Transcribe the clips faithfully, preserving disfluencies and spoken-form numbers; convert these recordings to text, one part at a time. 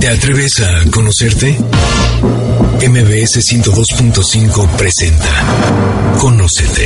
¿Te atreves a conocerte? M B S ciento dos punto cinco presenta Conócete.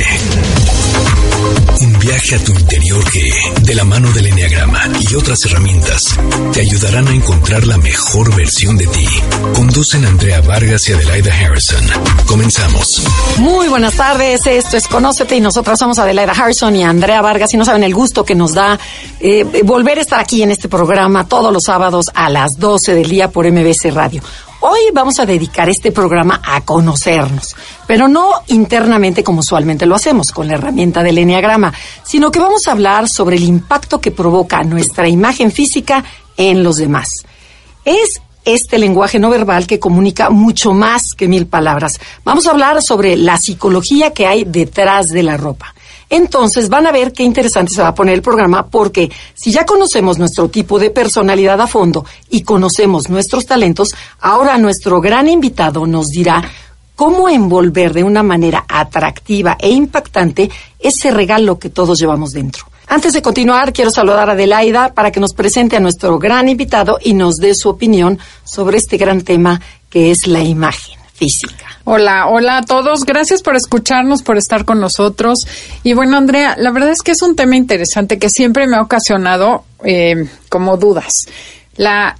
Un viaje a tu interior que, de la mano del Enneagrama y otras herramientas, te ayudarán a encontrar la mejor versión de ti. Conducen Andrea Vargas y Adelaida Harrison. Comenzamos. Muy buenas tardes, esto es Conócete y nosotras somos Adelaida Harrison y Andrea Vargas y no saben el gusto que nos da eh, volver a estar aquí en este programa todos los sábados a las doce del día por M B S Radio. Hoy vamos a dedicar este programa a conocernos, pero no internamente como usualmente lo hacemos, con la herramienta del Enneagrama, sino que vamos a hablar sobre el impacto que provoca nuestra imagen física en los demás. Es este lenguaje no verbal que comunica mucho más que mil palabras. Vamos a hablar sobre la psicología que hay detrás de la ropa. Entonces van a ver qué interesante se va a poner el programa, porque si ya conocemos nuestro tipo de personalidad a fondo y conocemos nuestros talentos, ahora nuestro gran invitado nos dirá cómo envolver de una manera atractiva e impactante ese regalo que todos llevamos dentro. Antes de continuar, quiero saludar a Adelaida para que nos presente a nuestro gran invitado y nos dé su opinión sobre este gran tema que es la imagen física. Hola, hola a todos. Gracias por escucharnos, por estar con nosotros. Y bueno, Andrea, la verdad es que es un tema interesante que siempre me ha ocasionado eh, como dudas. La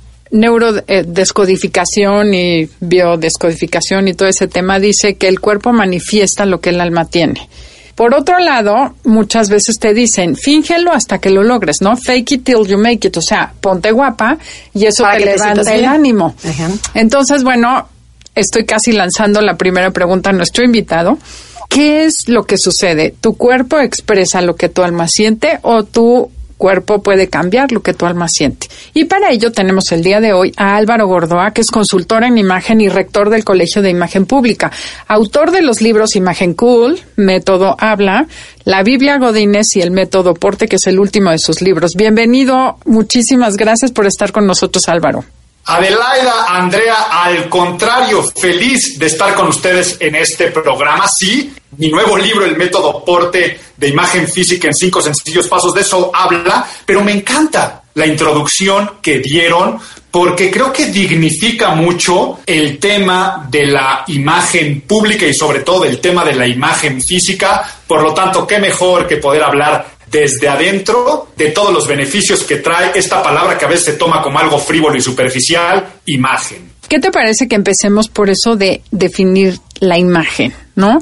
neurodescodificación y biodescodificación y todo ese tema dice que el cuerpo manifiesta lo que el alma tiene. Por otro lado, muchas veces te dicen, fíngelo hasta que lo logres, ¿no? Fake it till you make it. O sea, ponte guapa y eso te levanta el ánimo. Uh-huh. Entonces, bueno, estoy casi lanzando la primera pregunta a nuestro invitado. ¿Qué es lo que sucede? ¿Tu cuerpo expresa lo que tu alma siente o tu cuerpo puede cambiar lo que tu alma siente? Y para ello tenemos el día de hoy a Álvaro Gordoa, que es consultor en imagen y rector del Colegio de Imagen Pública, autor de los libros Imagen Cool, Método Habla, La Biblia Godínez y el Método Porte, que es el último de sus libros. Bienvenido, muchísimas gracias por estar con nosotros, Álvaro. Adelaida, Andrea, al contrario, feliz de estar con ustedes en este programa. Sí, mi nuevo libro, El Método Porte de Imagen Física en cinco sencillos pasos, de eso habla, pero me encanta la introducción que dieron porque creo que dignifica mucho el tema de la imagen pública y sobre todo el tema de la imagen física. Por lo tanto, qué mejor que poder hablar desde adentro de todos los beneficios que trae esta palabra que a veces se toma como algo frívolo y superficial, imagen. ¿Qué te parece que empecemos por eso de definir la imagen, ¿no?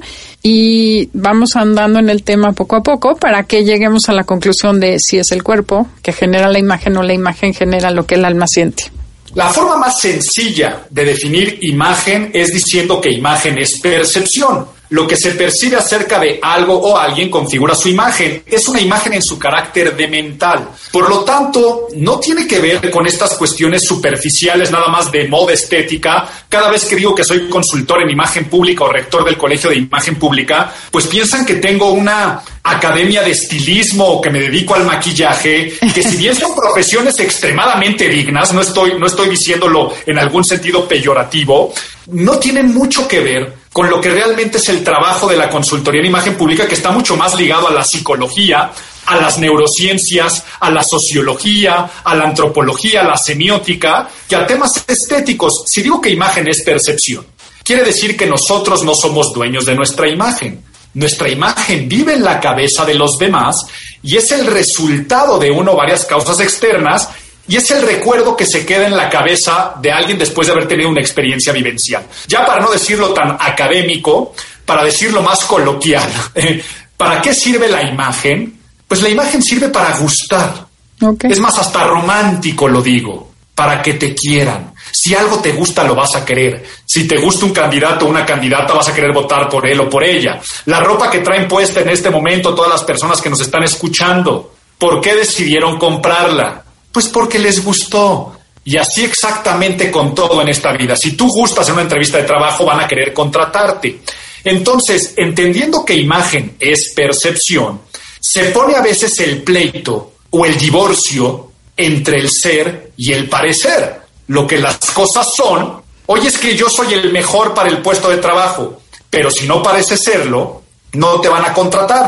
Y vamos andando en el tema poco a poco para que lleguemos a la conclusión de si es el cuerpo que genera la imagen o la imagen genera lo que el alma siente. La forma más sencilla de definir imagen es diciendo que imagen es percepción. Lo que se percibe acerca de algo o alguien configura su imagen. Es una imagen en su carácter de mental. Por lo tanto, no tiene que ver con estas cuestiones superficiales nada más de moda estética. Cada vez que digo que soy consultor en imagen pública o rector del Colegio de Imagen Pública, pues piensan que tengo una academia de estilismo o que me dedico al maquillaje, que si bien son profesiones extremadamente dignas, no estoy, no estoy diciéndolo en algún sentido peyorativo, no tienen mucho que ver con lo que realmente es el trabajo de la consultoría en imagen pública, que está mucho más ligado a la psicología, a las neurociencias, a la sociología, a la antropología, a la semiótica, que a temas estéticos. Si digo que imagen es percepción, quiere decir que nosotros no somos dueños de nuestra imagen. Nuestra imagen vive en la cabeza de los demás y es el resultado de una o varias causas externas. Y es el recuerdo que se queda en la cabeza de alguien después de haber tenido una experiencia vivencial. Ya para no decirlo tan académico, para decirlo más coloquial, ¿para qué sirve la imagen? Pues la imagen sirve para gustar. Okay. Es más, hasta romántico lo digo, para que te quieran. Si algo te gusta, lo vas a querer. Si te gusta un candidato o una candidata, vas a querer votar por él o por ella. La ropa que traen puesta en este momento todas las personas que nos están escuchando, ¿por qué decidieron comprarla? Pues porque les gustó. Y así exactamente con todo en esta vida. Si tú gustas en una entrevista de trabajo, van a querer contratarte. Entonces, entendiendo que imagen es percepción, se pone a veces el pleito o el divorcio entre el ser y el parecer. Lo que las cosas son, oye, es que yo soy el mejor para el puesto de trabajo, pero si no parece serlo, no te van a contratar.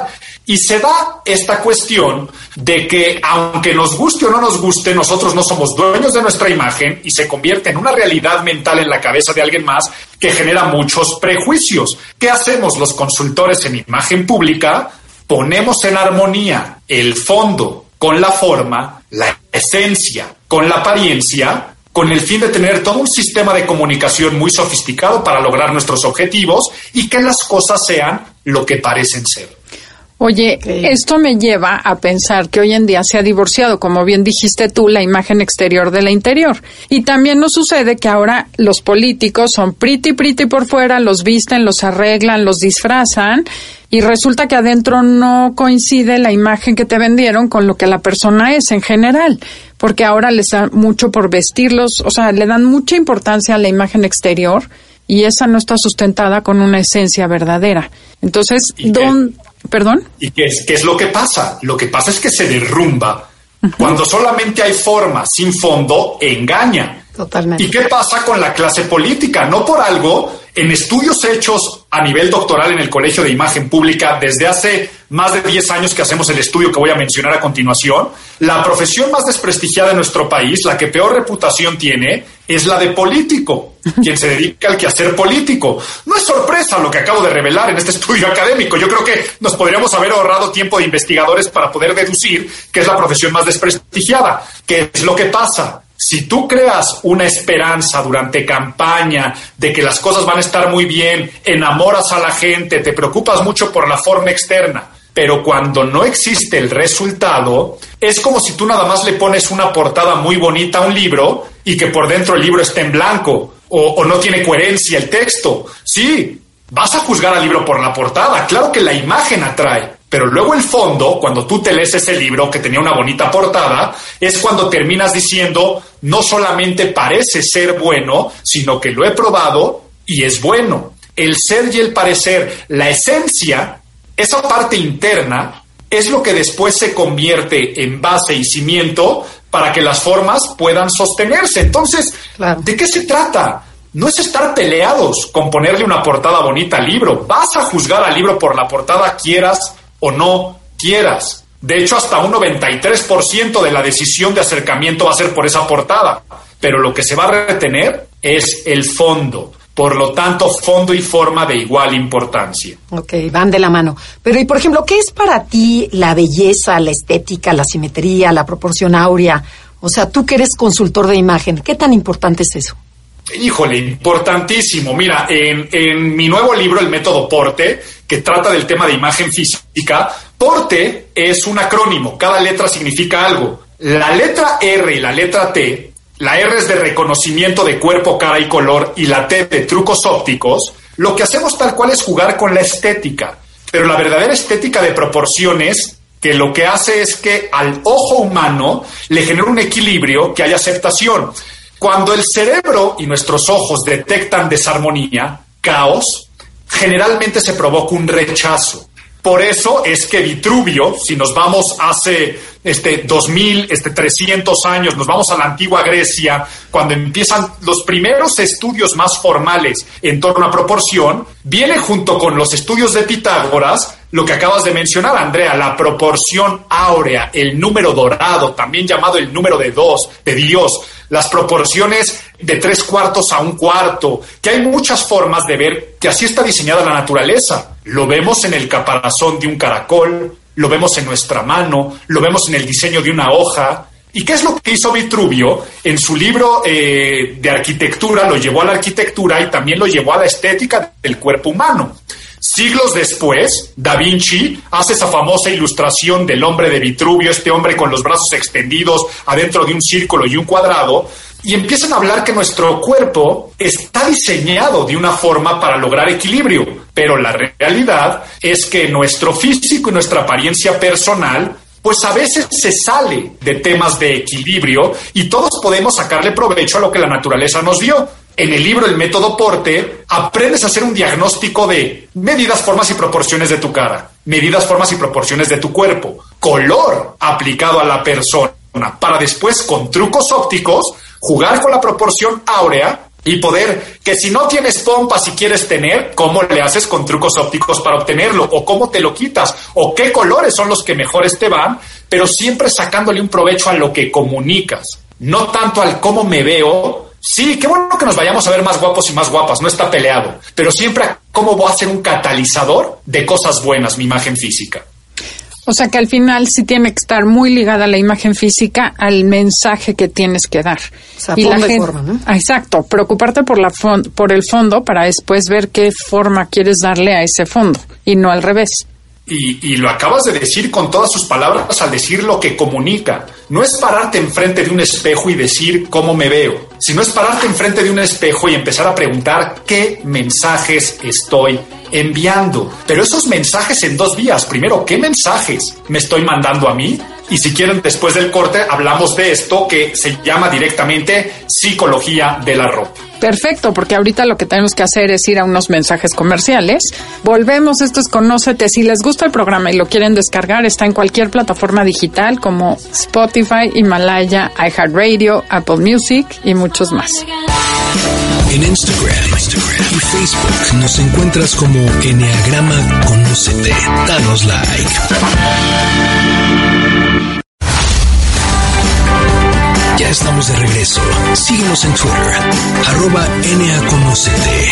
Y se da esta cuestión de que, aunque nos guste o no nos guste, nosotros no somos dueños de nuestra imagen y se convierte en una realidad mental en la cabeza de alguien más que genera muchos prejuicios. ¿Qué hacemos los consultores en imagen pública? Ponemos en armonía el fondo con la forma, la esencia con la apariencia, con el fin de tener todo un sistema de comunicación muy sofisticado para lograr nuestros objetivos y que las cosas sean lo que parecen ser. Oye, okay. Esto me lleva a pensar que hoy en día se ha divorciado, como bien dijiste tú, la imagen exterior de la interior. Y también nos sucede que ahora los políticos son pretty, pretty por fuera, los visten, los arreglan, los disfrazan, y resulta que adentro no coincide la imagen que te vendieron con lo que la persona es en general, porque ahora les da mucho por vestirlos, o sea, le dan mucha importancia a la imagen exterior, y esa no está sustentada con una esencia verdadera. Entonces, ¿dónde...? ¿Perdón? ¿Y qué es, qué es lo que pasa? Lo que pasa es que se derrumba. Uh-huh. Cuando solamente hay forma sin fondo, engaña. Totalmente. ¿Y qué pasa con la clase política? No por algo, en estudios hechos a nivel doctoral en el Colegio de Imagen Pública desde hace más de diez años que hacemos el estudio que voy a mencionar a continuación, la profesión más desprestigiada en nuestro país, la que peor reputación tiene, es la de político, quien se dedica al quehacer político. No es sorpresa lo que acabo de revelar en este estudio académico. Yo creo que nos podríamos haber ahorrado tiempo de investigadores para poder deducir que es la profesión más desprestigiada. ¿Qué es lo que pasa? Si tú creas una esperanza durante campaña de que las cosas van a estar muy bien, enamoras a la gente, te preocupas mucho por la forma externa, pero cuando no existe el resultado, es como si tú nada más le pones una portada muy bonita a un libro y que por dentro el libro esté en blanco o, o no tiene coherencia el texto. Sí, vas a juzgar al libro por la portada, claro que la imagen atrae. Pero luego el fondo, cuando tú te lees ese libro que tenía una bonita portada, es cuando terminas diciendo, no solamente parece ser bueno, sino que lo he probado y es bueno. El ser y el parecer, la esencia, esa parte interna, es lo que después se convierte en base y cimiento para que las formas puedan sostenerse. Entonces, claro. ¿De qué se trata? No es estar peleados con ponerle una portada bonita al libro. Vas a juzgar al libro por la portada, quieras o no quieras. De hecho, hasta un noventa y tres por ciento de la decisión de acercamiento va a ser por esa portada. Pero lo que se va a retener es el fondo. Por lo tanto, fondo y forma de igual importancia. Ok, van de la mano. Pero, y por ejemplo, ¿qué es para ti la belleza, la estética, la simetría, la proporción áurea? O sea, tú que eres consultor de imagen, ¿qué tan importante es eso? Híjole, importantísimo. Mira, en, en mi nuevo libro, El Método Porte, que trata del tema de imagen física, Porte es un acrónimo, cada letra significa algo. La letra R y la letra T, la R es de reconocimiento de cuerpo, cara y color, y la T de trucos ópticos. Lo que hacemos tal cual es jugar con la estética, pero la verdadera estética de proporciones, que lo que hace es que al ojo humano le genera un equilibrio, que haya aceptación. Cuando el cerebro y nuestros ojos detectan desarmonía, caos, generalmente se provoca un rechazo. Por eso es que Vitruvio, si nos vamos hace este dos mil, este trescientos años, nos vamos a la antigua Grecia, cuando empiezan los primeros estudios más formales en torno a proporción, viene junto con los estudios de Pitágoras lo que acabas de mencionar, Andrea, la proporción áurea, el número dorado, también llamado el número de dos, de Dios, las proporciones de tres cuartos a un cuarto, que hay muchas formas de ver que así está diseñada la naturaleza. Lo vemos en el caparazón de un caracol, lo vemos en nuestra mano, lo vemos en el diseño de una hoja. ¿Y qué es lo que hizo Vitruvio? En su libro eh, de arquitectura lo llevó a la arquitectura y también lo llevó a la estética del cuerpo humano. Siglos después, Da Vinci hace esa famosa ilustración del hombre de Vitruvio, este hombre con los brazos extendidos adentro de un círculo y un cuadrado, y empiezan a hablar que nuestro cuerpo está diseñado de una forma para lograr equilibrio, pero la realidad es que nuestro físico y nuestra apariencia personal pues a veces se sale de temas de equilibrio y todos podemos sacarle provecho a lo que la naturaleza nos dio. En el libro El Método Porte, aprendes a hacer un diagnóstico de medidas, formas y proporciones de tu cara, medidas, formas y proporciones de tu cuerpo, color aplicado a la persona, para después, con trucos ópticos, jugar con la proporción áurea Y poder, que si no tienes pompas y quieres tener, ¿cómo le haces con trucos ópticos para obtenerlo? ¿O cómo te lo quitas? ¿O qué colores son los que mejores te van? Pero siempre sacándole un provecho a lo que comunicas. No tanto al cómo me veo. Sí, qué bueno que nos vayamos a ver más guapos y más guapas, no está peleado. Pero siempre a cómo voy a ser un catalizador de cosas buenas, mi imagen física. O sea que al final sí tiene que estar muy ligada la imagen física al mensaje que tienes que dar. O sea, y la fondo y gente, forma, ¿no? Exacto, preocuparte por la fon- por el fondo para después ver qué forma quieres darle a ese fondo y no al revés. Y, y lo acabas de decir con todas sus palabras al decir lo que comunica. No es pararte enfrente de un espejo y decir cómo me veo, sino es pararte enfrente de un espejo y empezar a preguntar qué mensajes estoy enviando. Pero esos mensajes en dos vías. Primero, ¿qué mensajes me estoy mandando a mí? Y si quieren, después del corte hablamos de esto que se llama directamente psicología de la ropa. Perfecto, porque ahorita lo que tenemos que hacer es ir a unos mensajes comerciales. Volvemos, esto es Conócete. Si les gusta el programa y lo quieren descargar, está en cualquier plataforma digital como Spotify, Himalaya, iHeartRadio, Apple Music y muchos más. En Instagram, Instagram y Facebook nos encuentras como Enneagrama Conócete. Danos like. Ya estamos de regreso. Síguenos en Twitter, arroba Enneaconócete.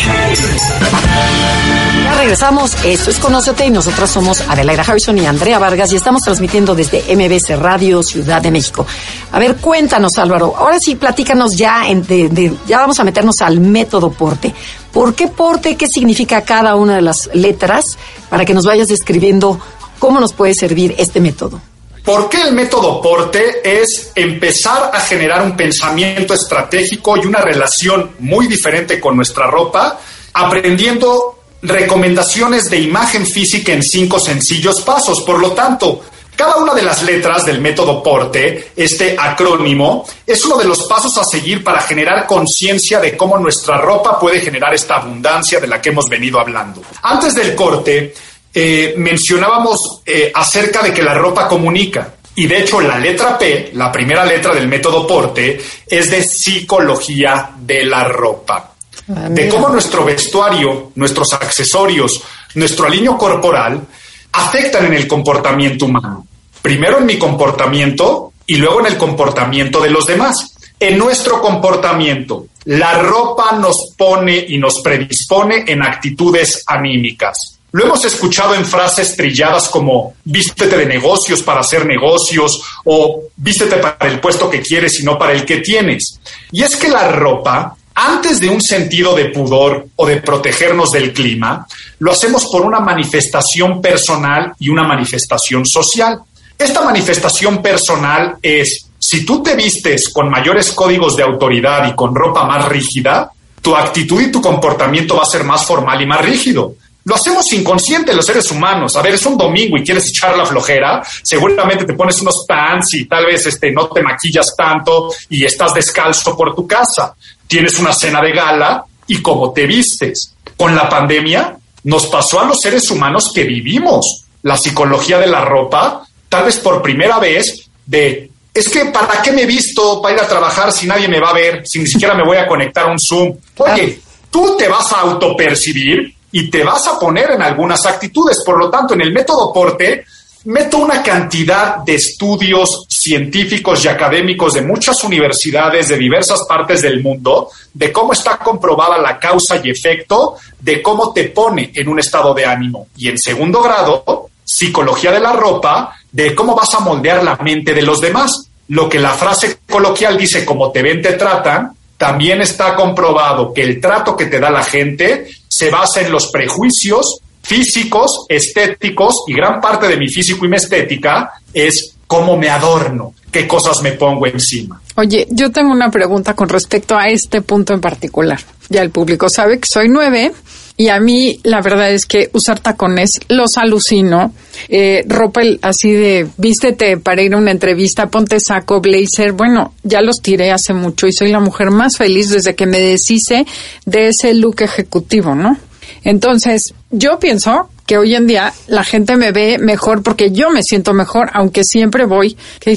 Ya regresamos, esto es Conócete y nosotras somos Adelaida Harrison y Andrea Vargas y estamos transmitiendo desde M B C Radio Ciudad de México. A ver, cuéntanos, Álvaro, ahora sí, platícanos ya, en, de, de, ya vamos a meternos al método Porte. ¿Por qué Porte? ¿Qué significa cada una de las letras? Para que nos vayas describiendo cómo nos puede servir este método. ¿Por qué el método Porte? Es empezar a generar un pensamiento estratégico y una relación muy diferente con nuestra ropa, aprendiendo recomendaciones de imagen física en cinco sencillos pasos. Por lo tanto, cada una de las letras del método Porte, este acrónimo, es uno de los pasos a seguir para generar conciencia de cómo nuestra ropa puede generar esta abundancia de la que hemos venido hablando. Antes del corte, Eh, mencionábamos eh, acerca de que la ropa comunica. Y de hecho la letra P, la primera letra del método Porte, es de psicología de la ropa. Ah, de cómo nuestro vestuario, nuestros accesorios, nuestro alineo corporal afectan en el comportamiento humano. Primero en mi comportamiento y luego en el comportamiento de los demás. En nuestro comportamiento, la ropa nos pone y nos predispone en actitudes anímicas. Lo hemos escuchado en frases trilladas como vístete de negocios para hacer negocios o vístete para el puesto que quieres y no para el que tienes. Y es que la ropa, antes de un sentido de pudor o de protegernos del clima, lo hacemos por una manifestación personal y una manifestación social. Esta manifestación personal es, si tú te vistes con mayores códigos de autoridad y con ropa más rígida, tu actitud y tu comportamiento va a ser más formal y más rígido. Lo hacemos inconsciente los seres humanos. A ver, es un domingo y quieres echar la flojera, seguramente te pones unos pants y tal vez este, no te maquillas tanto y estás descalzo por tu casa. Tienes una cena de gala y cómo te vistes. Con la pandemia nos pasó a los seres humanos que vivimos la psicología de la ropa, tal vez por primera vez, de es que ¿para qué me he visto para ir a trabajar si nadie me va a ver, si ni siquiera me voy a conectar a un Zoom? Oye, tú te vas a autopercibir y te vas a poner en algunas actitudes. Por lo tanto, en el método Porte, meto una cantidad de estudios científicos y académicos de muchas universidades de diversas partes del mundo, de cómo está comprobada la causa y efecto, de cómo te pone en un estado de ánimo. Y en segundo grado, psicología de la ropa, de cómo vas a moldear la mente de los demás. Lo que la frase coloquial dice, como te ven, te tratan, también está comprobado que el trato que te da la gente se basa en los prejuicios físicos, estéticos, y gran parte de mi físico y mi estética es cómo me adorno, qué cosas me pongo encima. Oye, yo tengo una pregunta con respecto a este punto en particular. Ya el público sabe que soy nueve y a mí la verdad es que usar tacones los alucino. Eh, ropa así de vístete para ir a una entrevista, ponte saco, blazer. Bueno, ya los tiré hace mucho y soy la mujer más feliz desde que me deshice de ese look ejecutivo, ¿no? Entonces, yo pienso que hoy en día la gente me ve mejor porque yo me siento mejor, aunque siempre voy, que dije,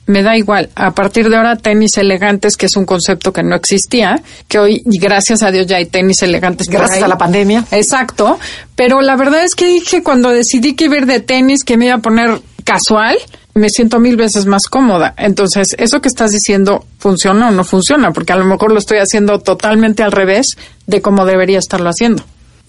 me da igual. A partir de ahora, tenis elegantes, que es un concepto que no existía, que hoy, gracias a Dios, ya hay tenis elegantes. Gracias a la pandemia. Exacto. Pero la verdad es que dije, cuando decidí que iba a ir de tenis, que me iba a poner casual, me siento mil veces más cómoda. Entonces, eso que estás diciendo, ¿funciona o no funciona? Porque a lo mejor lo estoy haciendo totalmente al revés de cómo debería estarlo haciendo.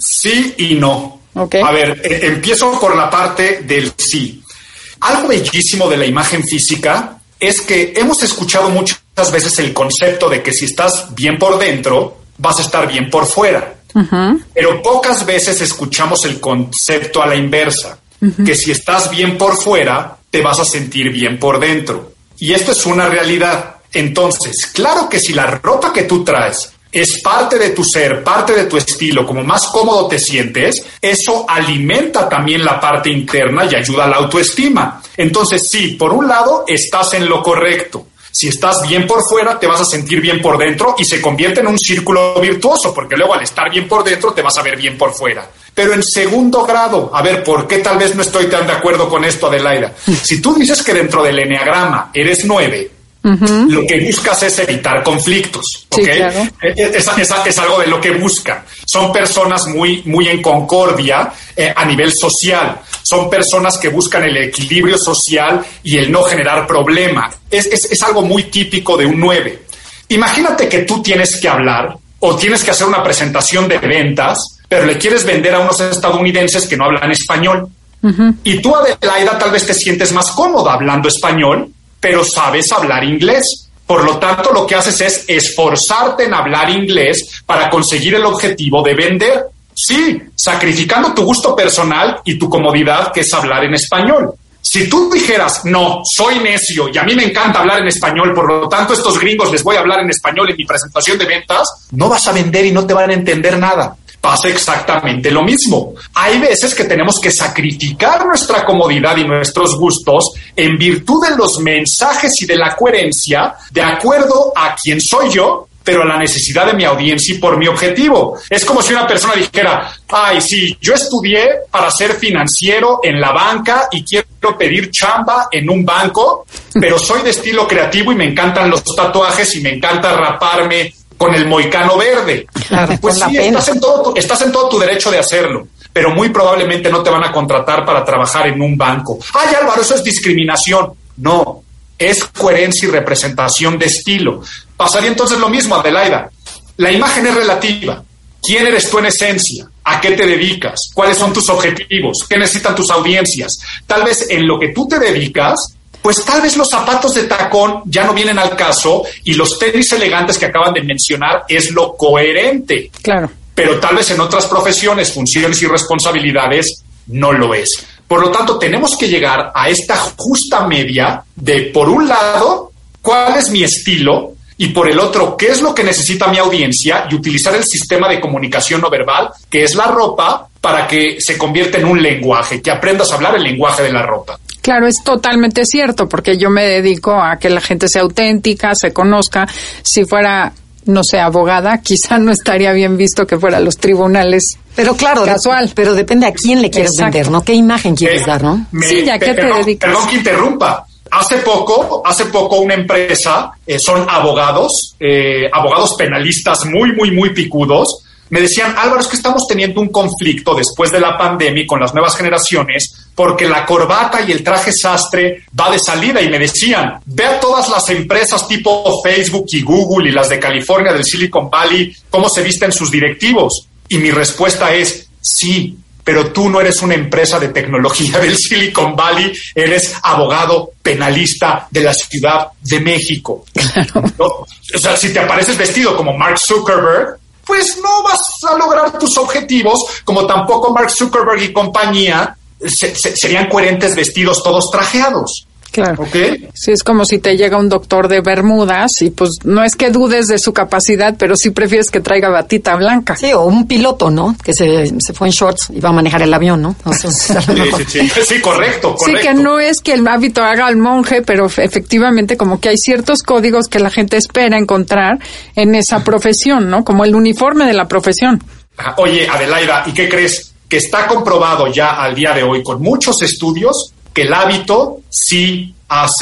Sí y no. Okay. A ver, eh, empiezo por la parte del sí. Algo bellísimo de la imagen física es que hemos escuchado muchas veces el concepto de que si estás bien por dentro, vas a estar bien por fuera. Uh-huh. Pero pocas veces escuchamos el concepto a la inversa, uh-huh. que si estás bien por fuera, te vas a sentir bien por dentro. Y esto es una realidad. Entonces, claro que si la ropa que tú traes es parte de tu ser, parte de tu estilo, como más cómodo te sientes, eso alimenta también la parte interna y ayuda a la autoestima. Entonces, sí, por un lado, estás en lo correcto. Si estás bien por fuera, te vas a sentir bien por dentro y se convierte en un círculo virtuoso, porque luego al estar bien por dentro, te vas a ver bien por fuera. Pero en segundo grado, a ver, ¿por qué tal vez no estoy tan de acuerdo con esto, Adelaida? Si tú dices que dentro del eneagrama eres nueve, uh-huh. lo que buscas es evitar conflictos, ¿ok? Sí, claro. es, es, es algo de lo que buscan. Son personas muy, muy en concordia eh, a nivel social. Son personas que buscan el equilibrio social y el no generar problema. Es, es, es algo muy típico de un nueve. Imagínate que tú tienes que hablar o tienes que hacer una presentación de ventas, pero le quieres vender a unos estadounidenses que no hablan español. Uh-huh. Y tú, Adelaida, tal vez te sientes más cómoda hablando español, pero sabes hablar inglés. Por lo tanto, lo que haces es esforzarte en hablar inglés para conseguir el objetivo de vender. Sí, sacrificando tu gusto personal y tu comodidad, que es hablar en español. Si tú dijeras, no, soy necio y a mí me encanta hablar en español, por lo tanto, estos gringos les voy a hablar en español en mi presentación de ventas, no vas a vender y no te van a entender nada. Pasa exactamente lo mismo. Hay veces que tenemos que sacrificar nuestra comodidad y nuestros gustos en virtud de los mensajes y de la coherencia, de acuerdo a quién soy yo, pero a la necesidad de mi audiencia y por mi objetivo. Es como si una persona dijera, ay, sí, yo estudié para ser financiero en la banca y quiero pedir chamba en un banco, pero soy de estilo creativo y me encantan los tatuajes y me encanta raparme con el moicano verde. Claro, pues sí, estás en, todo tu, estás en todo tu derecho de hacerlo, pero muy probablemente no te van a contratar para trabajar en un banco. Ay, Álvaro, eso es discriminación. No, es coherencia y representación de estilo. Pasaría entonces lo mismo, Adelaida. La imagen es relativa. ¿Quién eres tú en esencia? ¿A qué te dedicas? ¿Cuáles son tus objetivos? ¿Qué necesitan tus audiencias? Tal vez en lo que tú te dedicas, pues tal vez los zapatos de tacón ya no vienen al caso y los tenis elegantes que acaban de mencionar es lo coherente. Claro. Pero tal vez en otras profesiones, funciones y responsabilidades no lo es. Por lo tanto, tenemos que llegar a esta justa media de, por un lado, cuál es mi estilo y por el otro, qué es lo que necesita mi audiencia y utilizar el sistema de comunicación no verbal, que es la ropa, para que se convierta en un lenguaje, que aprendas a hablar el lenguaje de la ropa. Claro, es totalmente cierto, porque yo me dedico a que la gente sea auténtica, se conozca. Si fuera, no sé, abogada, quizá no estaría bien visto que fuera a los tribunales. Pero claro, casual. De, pero depende a quién le quieres Exacto. vender, ¿no? ¿Qué imagen quieres eh, dar, no? Me, sí, ya que te perdón, dedicas. Perdón que interrumpa. Hace poco, hace poco una empresa, eh, son abogados, eh, abogados penalistas muy, muy, muy picudos. Me decían, Álvaro, es que estamos teniendo un conflicto después de la pandemia con las nuevas generaciones porque la corbata y el traje sastre va de salida. Y me decían, ve a todas las empresas tipo Facebook y Google y las de California, del Silicon Valley, cómo se visten sus directivos. Y mi respuesta es, sí, pero tú no eres una empresa de tecnología del Silicon Valley, eres abogado penalista de la Ciudad de México. Claro. ¿No? O sea, si te apareces vestido como Mark Zuckerberg, pues no vas a lograr tus objetivos, como tampoco Mark Zuckerberg y compañía se, se, serían coherentes vestidos todos trajeados. Claro. ¿Okay? Sí, es como si te llega un doctor de Bermudas y pues no es que dudes de su capacidad, pero sí prefieres que traiga batita blanca. Sí, o un piloto, ¿no? Que se, se fue en shorts y va a manejar el avión, ¿no? O sea, sí, sí, sí. sí, correcto, correcto. Sí, que no es que el hábito haga al monje, pero efectivamente como que hay ciertos códigos que la gente espera encontrar en esa profesión, ¿no? Como el uniforme de la profesión. Oye, Adelaida, ¿y qué crees? Que está comprobado ya al día de hoy con muchos estudios que el hábito sí hace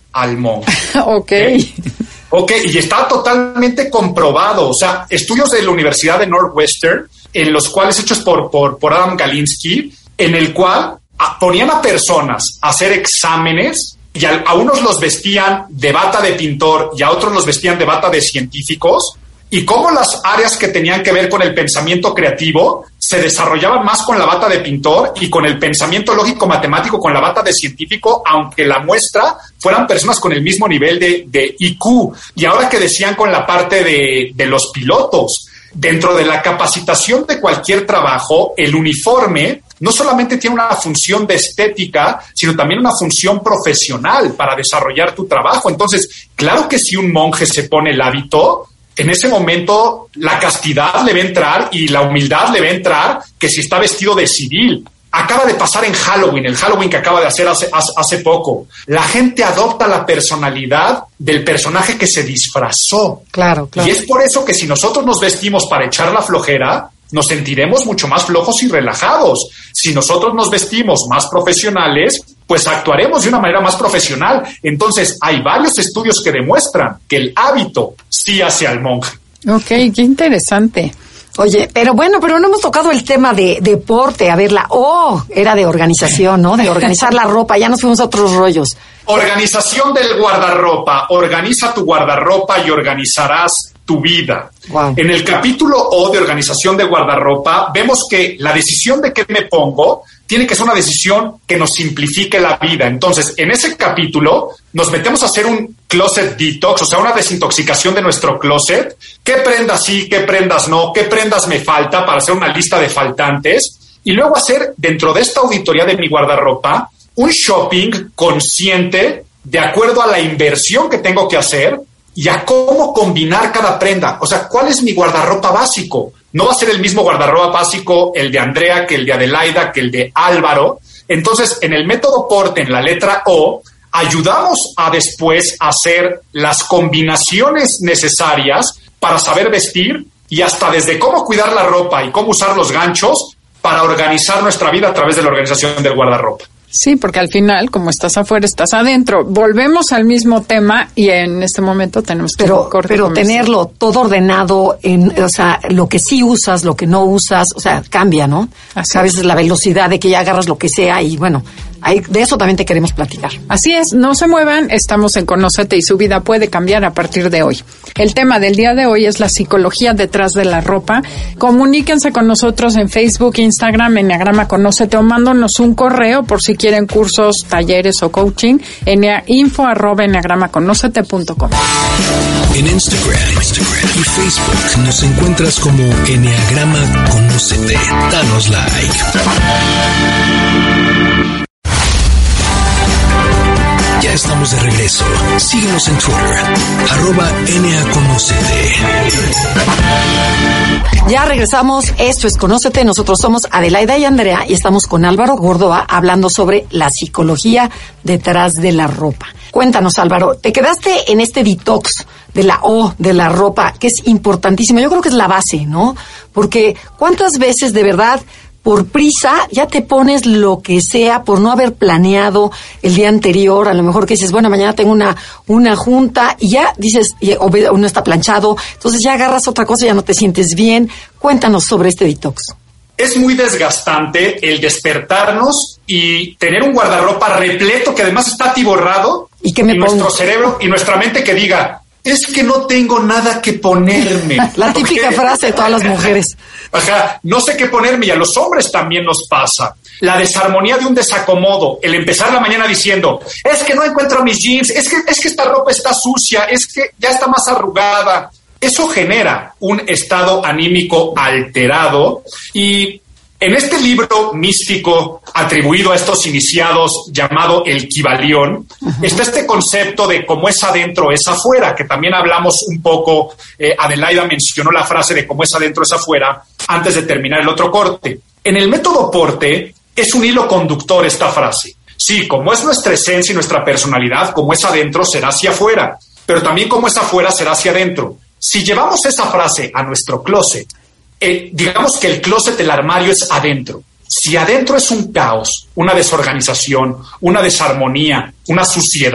al monje. Ok. ¿Eh? Ok, y está totalmente comprobado. O sea, estudios de la Universidad de Northwestern, en los cuales hechos por, por, por Adam Galinsky, en el cual a, ponían a personas a hacer exámenes y a, a unos los vestían de bata de pintor y a otros los vestían de bata de científicos, y cómo las áreas que tenían que ver con el pensamiento creativo se desarrollaban más con la bata de pintor y con el pensamiento lógico-matemático con la bata de científico, aunque la muestra fueran personas con el mismo nivel de, de I Q. Y ahora que decían con la parte de, de los pilotos, dentro de la capacitación de cualquier trabajo, el uniforme no solamente tiene una función de estética, sino también una función profesional para desarrollar tu trabajo. Entonces, claro que si un monje se pone el hábito, en ese momento la castidad le va a entrar y la humildad le va a entrar, que si está vestido de civil. Acaba de pasar en Halloween, el Halloween que acaba de hacer hace, hace poco. La gente adopta la personalidad del personaje que se disfrazó. Claro, claro. Y es por eso que si nosotros nos vestimos para echar la flojera, nos sentiremos mucho más flojos y relajados. Si nosotros nos vestimos más profesionales, pues actuaremos de una manera más profesional. Entonces, hay varios estudios que demuestran que el hábito sí hace al monje. Ok, qué interesante. Oye, pero bueno, pero no hemos tocado el tema de deporte. A ver, la O era de organización, ¿no? De organizar la ropa. Ya nos fuimos a otros rollos. Organización del guardarropa. Organiza tu guardarropa y organizarás tu vida. Wow. En el capítulo O de organización de guardarropa, vemos que la decisión de qué me pongo tiene que ser una decisión que nos simplifique la vida. Entonces, en ese capítulo nos metemos a hacer un closet detox, o sea, una desintoxicación de nuestro closet. ¿Qué prendas sí, qué prendas no? ¿Qué prendas me falta para hacer una lista de faltantes? Y luego hacer, dentro de esta auditoría de mi guardarropa, un shopping consciente de acuerdo a la inversión que tengo que hacer y a cómo combinar cada prenda. O sea, ¿cuál es mi guardarropa básico? No va a ser el mismo guardarropa básico el de Andrea, que el de Adelaida, que el de Álvaro. Entonces, en el método Porte, en la letra O, ayudamos a después hacer las combinaciones necesarias para saber vestir y hasta desde cómo cuidar la ropa y cómo usar los ganchos para organizar nuestra vida a través de la organización del guardarropa. Sí, porque al final, como estás afuera, estás adentro. Volvemos al mismo tema y en este momento tenemos que... Pero, pero tenerlo todo ordenado, en, o sea, lo que sí usas, lo que no usas, o sea, cambia, ¿no? Así a veces la velocidad de que ya agarras lo que sea y bueno, hay, de eso también te queremos platicar. Así es, no se muevan, estamos en Conócete y su vida puede cambiar a partir de hoy. El tema del día de hoy es la psicología detrás de la ropa. Comuníquense con nosotros en Facebook, Instagram, Enneagrama Conócete o mándonos un correo por si quieren cursos, talleres o coaching, en info arroba enneagramaconócete punto com. En Instagram, Instagram y Facebook nos encuentras como Enneagrama Conócete. Danos like. Ya estamos de regreso. Síguenos en Twitter, arroba Enneaconócete. Ya regresamos. Esto es Conócete. Nosotros somos Adelaida y Andrea y estamos con Álvaro Córdoba hablando sobre la psicología detrás de la ropa. Cuéntanos, Álvaro, te quedaste en este detox de la O, de la ropa, que es importantísimo. Yo creo que es la base, ¿no? Porque ¿cuántas veces de verdad por prisa ya te pones lo que sea por no haber planeado el día anterior? A lo mejor que dices, bueno, mañana tengo una una junta y ya dices, y, o no está planchado, entonces ya agarras otra cosa y ya no te sientes bien. Cuéntanos sobre este detox. Es muy desgastante el despertarnos y tener un guardarropa repleto que además está atiborrado y que me y pongo nuestro cerebro y nuestra mente que diga, es que no tengo nada que ponerme. La típica ¿Okay? frase de todas las mujeres. Ajá, no sé qué ponerme y a los hombres también nos pasa. La desarmonía de un desacomodo, el empezar la mañana diciendo, es que no encuentro mis jeans, es que, es que esta ropa está sucia, es que ya está más arrugada. Eso genera un estado anímico alterado y en este libro místico atribuido a estos iniciados llamado el Kybalión, uh-huh. está este concepto de cómo es adentro es afuera, que también hablamos un poco, eh, Adelaida mencionó la frase de cómo es adentro es afuera antes de terminar el otro corte. En el método Porte es un hilo conductor esta frase. Sí, como es nuestra esencia y nuestra personalidad, como es adentro será hacia afuera, pero también como es afuera será hacia adentro. Si llevamos esa frase a nuestro closet, eh, digamos que el closet, el armario es adentro. Si adentro es un caos, una desorganización, una desarmonía, una suciedad,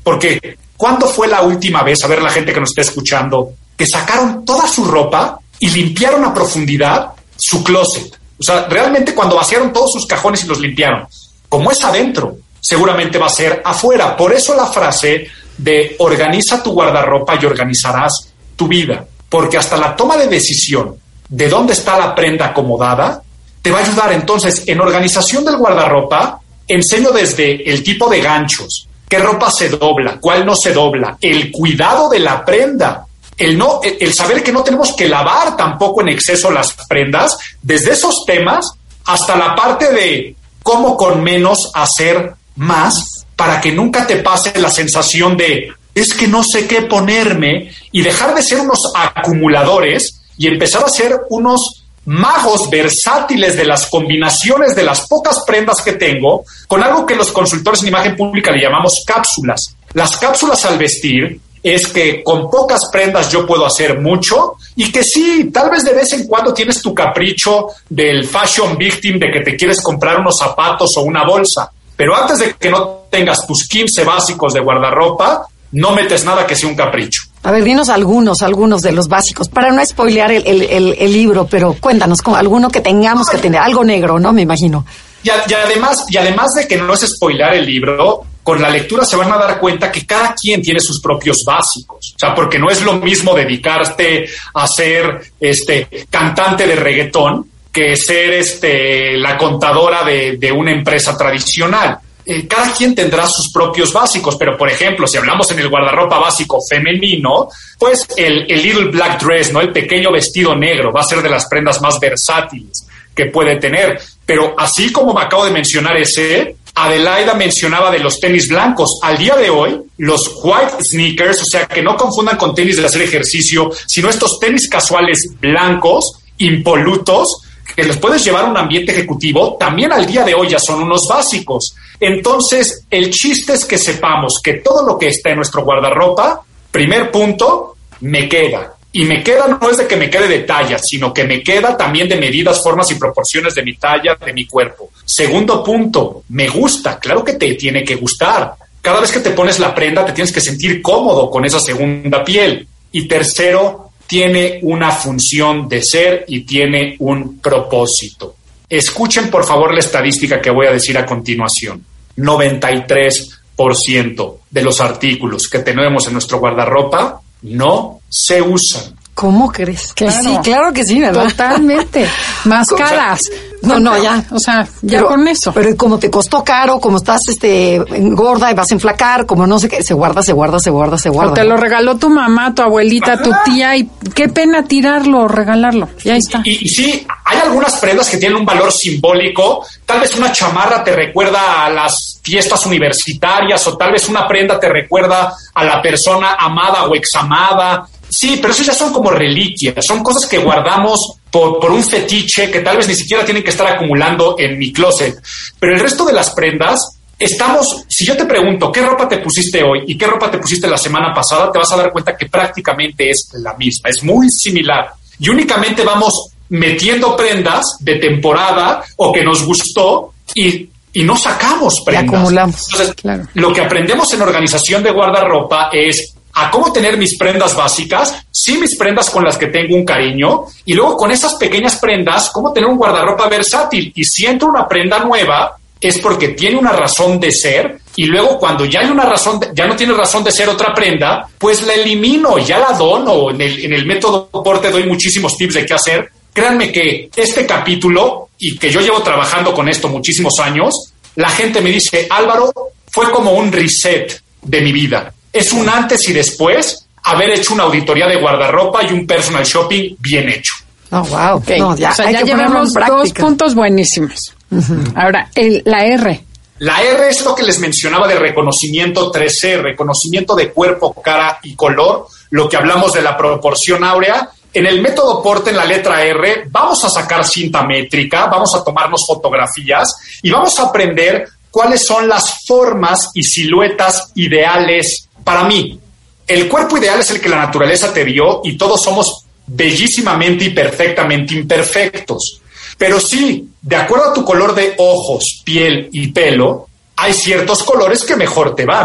Porque ¿cuándo fue la última vez, a ver la gente que nos está escuchando, que sacaron toda su ropa y limpiaron a profundidad su closet? O sea, realmente cuando vaciaron todos sus cajones y los limpiaron, como es adentro, seguramente va a ser afuera. Por eso la frase de organiza tu guardarropa y organizarás tu vida. Porque hasta la toma de decisión de dónde está la prenda acomodada te va a ayudar. Entonces, en organización del guardarropa, enseño desde el tipo de ganchos, qué ropa se dobla, cuál no se dobla, el cuidado de la prenda, el, no, el, el saber que no tenemos que lavar tampoco en exceso las prendas, desde esos temas hasta la parte de cómo con menos hacer más para que nunca te pase la sensación de es que no sé qué ponerme y dejar de ser unos acumuladores y empezar a ser unos magos versátiles de las combinaciones de las pocas prendas que tengo con algo que los consultores en imagen pública le llamamos cápsulas. Las cápsulas al vestir es que con pocas prendas yo puedo hacer mucho y que sí, tal vez de vez en cuando tienes tu capricho del fashion victim de que te quieres comprar unos zapatos o una bolsa, pero antes de que no tengas tus quince básicos de guardarropa, no metes nada que sea un capricho. A ver, dinos algunos, algunos de los básicos, para no spoilear el, el, el, el libro, pero cuéntanos, como alguno que tengamos que tener, algo negro, ¿no? Me imagino. Y, a, y, además, y además de que no es spoilear el libro, con la lectura se van a dar cuenta que cada quien tiene sus propios básicos. O sea, porque no es lo mismo dedicarte a ser este cantante de reggaetón que ser este la contadora de, de una empresa tradicional. Eh, cada quien tendrá sus propios básicos, pero por ejemplo, si hablamos en el guardarropa básico femenino, pues el, el little black dress, ¿no? El pequeño vestido negro va a ser de las prendas más versátiles que puede tener. Pero así como me acabo de mencionar ese, Adelaida mencionaba de los tenis blancos. Al día de hoy, los white sneakers, o sea, que no confundan con tenis de hacer ejercicio, sino estos tenis casuales blancos, impolutos, que los puedes llevar a un ambiente ejecutivo, también al día de hoy ya son unos básicos. Entonces, el chiste es que sepamos que todo lo que está en nuestro guardarropa, primer punto, me queda. Y me queda no es de que me quede de talla, sino que me queda también de medidas, formas y proporciones de mi talla, de mi cuerpo. Segundo punto, me gusta. Claro que te tiene que gustar. Cada vez que te pones la prenda, te tienes que sentir cómodo con esa segunda piel. Y tercero, tiene una función de ser y tiene un propósito. Escuchen, por favor, la estadística que voy a decir a continuación. noventa y tres por ciento de los artículos que tenemos en nuestro guardarropa no se usan. ¿Cómo crees? Claro. Sí, claro que sí, ¿verdad? Totalmente. Más caras. No, no, ya. O sea, ya pero, con eso. Pero como te costó caro, como estás este gorda y vas a enflacar, como no sé qué, se guarda, se guarda, se guarda, se guarda. O te ¿no? lo regaló tu mamá, tu abuelita, tu tía, y qué pena tirarlo o regalarlo. Y ahí está. Y, y sí, hay algunas prendas que tienen un valor simbólico. Tal vez una chamarra te recuerda a las fiestas universitarias, o tal vez una prenda te recuerda a la persona amada o examada. Sí, pero esos ya son como reliquias, son cosas que guardamos por, por un fetiche que tal vez ni siquiera tienen que estar acumulando en mi closet. Pero el resto de las prendas, estamos, si yo te pregunto qué ropa te pusiste hoy y qué ropa te pusiste la semana pasada, te vas a dar cuenta que prácticamente es la misma, es muy similar. Y únicamente vamos metiendo prendas de temporada o que nos gustó y, y no sacamos prendas. Y acumulamos. Entonces, claro. Lo que aprendemos en organización de guardarropa es a cómo tener mis prendas básicas, sí mis prendas con las que tengo un cariño, y luego con esas pequeñas prendas, cómo tener un guardarropa versátil. Y si entra una prenda nueva, es porque tiene una razón de ser, y luego cuando ya hay una razón, de, ya no tiene razón de ser otra prenda, pues la elimino, ya la dono. En el, en el método Porte doy muchísimos tips de qué hacer. Créanme que este capítulo, y que yo llevo trabajando con esto muchísimos años, la gente me dice, Álvaro, fue como un reset de mi vida. Es un antes y después haber hecho una auditoría de guardarropa y un personal shopping bien hecho. Oh, wow. Okay. No, ya, o sea, hay ya que llevamos dos puntos buenísimos. Uh-huh. Ahora, el, la R. La R es lo que les mencionaba de reconocimiento tres C, reconocimiento de cuerpo, cara y color, lo que hablamos de la proporción áurea. En el método Porte, en la letra R, vamos a sacar cinta métrica, vamos a tomarnos fotografías y vamos a aprender cuáles son las formas y siluetas ideales para mí. El cuerpo ideal es el que la naturaleza te dio y todos somos bellísimamente y perfectamente imperfectos. Pero sí, de acuerdo a tu color de ojos, piel y pelo, hay ciertos colores que mejor te van.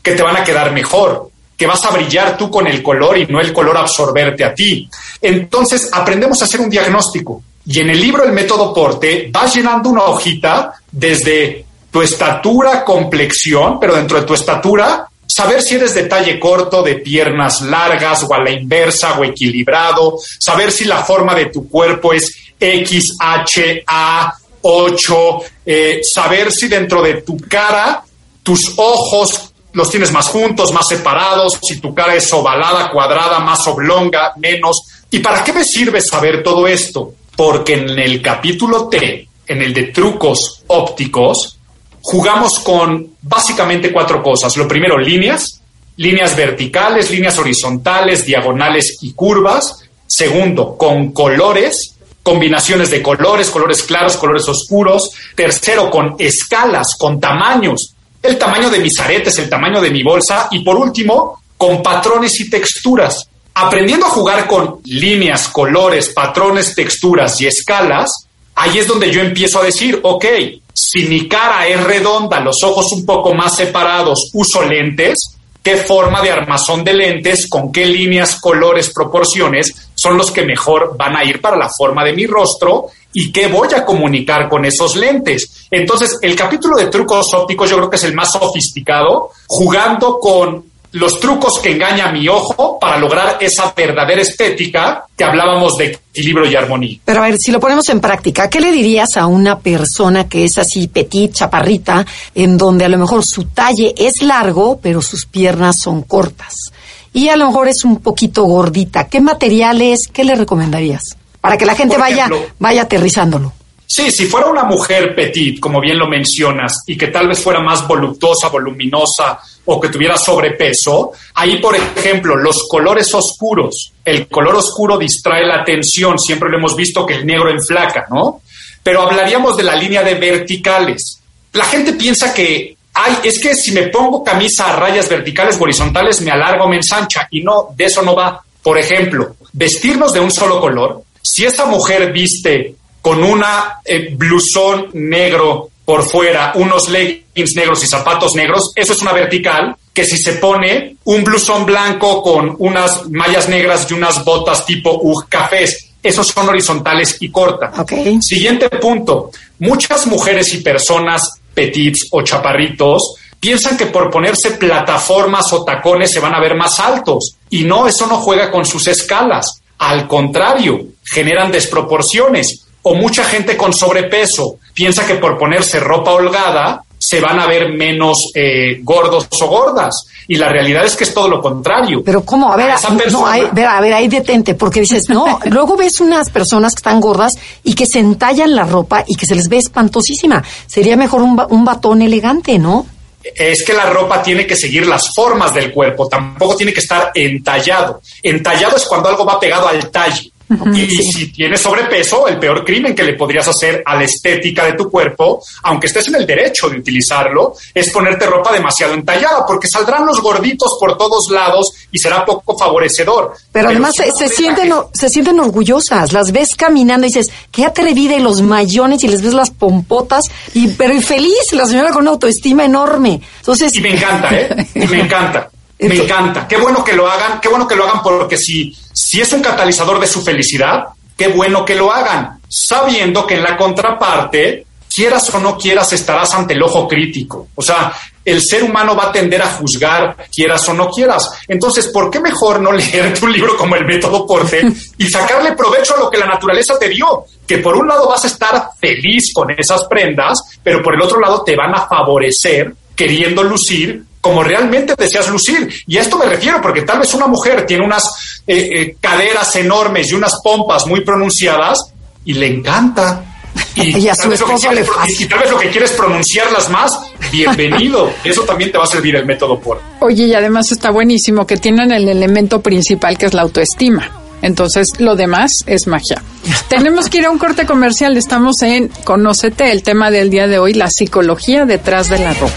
que te van a quedar mejor, que vas a brillar tú con el color y no el color absorberte a ti. Entonces, aprendemos a hacer un diagnóstico. Y en el libro El Método Porte vas llenando una hojita desde tu estatura, complexión, pero dentro de tu estatura, saber si eres de talle corto, de piernas largas o a la inversa o equilibrado, saber si la forma de tu cuerpo es X, H, A, ocho, eh, saber si dentro de tu cara tus ojos los tienes más juntos, más separados, si tu cara es ovalada, cuadrada, más oblonga, menos. ¿Y para qué me sirve saber todo esto? Porque en el capítulo T, en el de trucos ópticos, jugamos con básicamente cuatro cosas. Lo primero, líneas, líneas verticales, líneas horizontales, diagonales y curvas. Segundo, con colores, combinaciones de colores, colores claros, colores oscuros. Tercero, con escalas, con tamaños. El tamaño de mis aretes, el tamaño de mi bolsa. Y por último, con patrones y texturas. Aprendiendo a jugar con líneas, colores, patrones, texturas y escalas, ahí es donde yo empiezo a decir, ok, si mi cara es redonda, los ojos un poco más separados, uso lentes, ¿qué forma de armazón de lentes, con qué líneas, colores, proporciones son los que mejor van a ir para la forma de mi rostro y qué voy a comunicar con esos lentes? Entonces, el capítulo de trucos ópticos yo creo que es el más sofisticado, jugando con los trucos que engaña mi ojo para lograr esa verdadera estética que hablábamos de equilibrio y armonía. Pero a ver, si lo ponemos en práctica, ¿qué le dirías a una persona que es así petit, chaparrita, en donde a lo mejor su talle es largo, pero sus piernas son cortas? Y a lo mejor es un poquito gordita. ¿Qué materiales, qué le recomendarías? Para que la gente Por vaya, ejemplo, vaya aterrizándolo. Sí, si fuera una mujer petit, como bien lo mencionas, y que tal vez fuera más voluptuosa, voluminosa, o que tuviera sobrepeso, ahí, por ejemplo, los colores oscuros, el color oscuro distrae la atención, siempre lo hemos visto que el negro enflaca, ¿no? Pero hablaríamos de la línea de verticales. La gente piensa que, ay, es que si me pongo camisa a rayas verticales o horizontales me alarga o me ensancha, y no, de eso no va. Por ejemplo, vestirnos de un solo color, si esa mujer viste con una eh, blusón negro por fuera, unos leggings negros y zapatos negros, eso es una vertical, que si se pone un blusón blanco con unas mallas negras y unas botas tipo UG cafés, esos son horizontales y cortas. Okay. Siguiente punto, muchas mujeres y personas petits o chaparritos piensan que por ponerse plataformas o tacones se van a ver más altos, y no, eso no juega con sus escalas, al contrario, generan desproporciones. O mucha gente con sobrepeso piensa que por ponerse ropa holgada se van a ver menos eh, gordos o gordas. Y la realidad es que es todo lo contrario. Pero ¿cómo? A ver, a, persona... no, a, ver, a ver, ahí detente, porque dices, no, luego ves unas personas que están gordas y que se entallan la ropa y que se les ve espantosísima. Sería mejor un, un batón elegante, ¿no? Es que la ropa tiene que seguir las formas del cuerpo, tampoco tiene que estar entallado. Entallado es cuando algo va pegado al talle. Uh-huh, y sí. Si tienes sobrepeso, el peor crimen que le podrías hacer a la estética de tu cuerpo, aunque estés en el derecho de utilizarlo, es ponerte ropa demasiado entallada, porque saldrán los gorditos por todos lados y será poco favorecedor. Pero, Pero además si se, no se, sienten, que... se sienten orgullosas, las ves caminando y dices, qué atrevida, y los mayones, y les ves las pompotas, y pero y feliz, la señora con una autoestima enorme. Entonces, y me encanta, ¿eh? Y me encanta. Me encanta. Qué bueno que lo hagan, qué bueno que lo hagan, porque si, si es un catalizador de su felicidad, qué bueno que lo hagan, sabiendo que en la contraparte, quieras o no quieras, estarás ante el ojo crítico. O sea, el ser humano va a tender a juzgar, quieras o no quieras. Entonces, ¿por qué mejor no leerte un libro como El Método Porte y sacarle provecho a lo que la naturaleza te dio? Que por un lado vas a estar feliz con esas prendas, pero por el otro lado te van a favorecer queriendo lucir como realmente deseas lucir. Y a esto me refiero, porque tal vez una mujer tiene unas eh, eh, caderas enormes y unas pompas muy pronunciadas y le encanta. Y, y a su esposo le pasa. Y, y tal vez lo que quieres pronunciarlas más, bienvenido. Eso también te va a servir el método Porte. Oye, y además está buenísimo que tienen el elemento principal, que es la autoestima. Entonces, lo demás es magia. Tenemos que ir a un corte comercial. Estamos en Conócete, el tema del día de hoy, la psicología detrás de la ropa.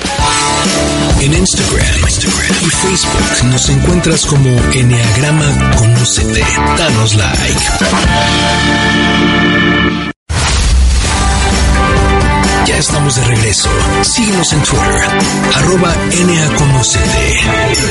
En Instagram, Instagram y Facebook nos encuentras como Enneagrama Conócete. Danos like. Ya estamos de regreso. Síguenos en Twitter, arroba NAConocete.